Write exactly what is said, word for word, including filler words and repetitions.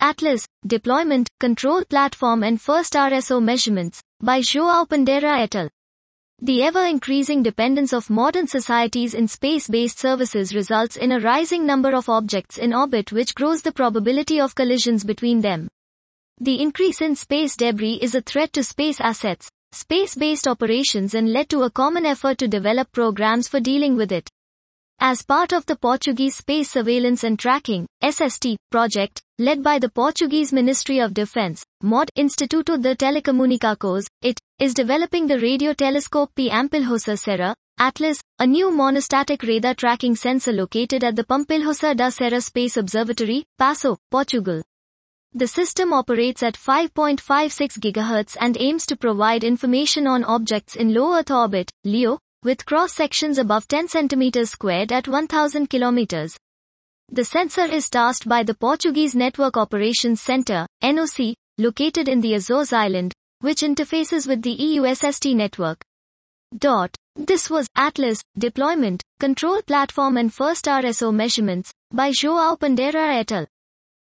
Atlas, Deployment, Control Platform and First R S O Measurements, by João Pandera et al. The ever-increasing dependence of modern societies in space-based services results in a rising number of objects in orbit, which grows the probability of collisions between them. The increase in space debris is a threat to space assets, space-based operations, and led to a common effort to develop programs for dealing with it. As part of the Portuguese Space Surveillance and Tracking (S S T) project, led by the Portuguese Ministry of Defense, M O D Instituto de Telecomunicações, it is developing the radio telescope P Ampilhosa Serra, Atlas, a new monostatic radar tracking sensor located at the Pampilhosa da Serra Space Observatory, Passo, Portugal. The system operates at five point five six gigahertz and aims to provide information on objects in low Earth orbit, LEO, with cross-sections above ten centimeters squared at one thousand kilometers. The sensor is tasked by the Portuguese Network Operations Center, N O C, located in the Azores Island, which interfaces with the E U S S T network. Dot. This was Atlas, Deployment, Control Platform and First R S O Measurements, by João Pandera et al.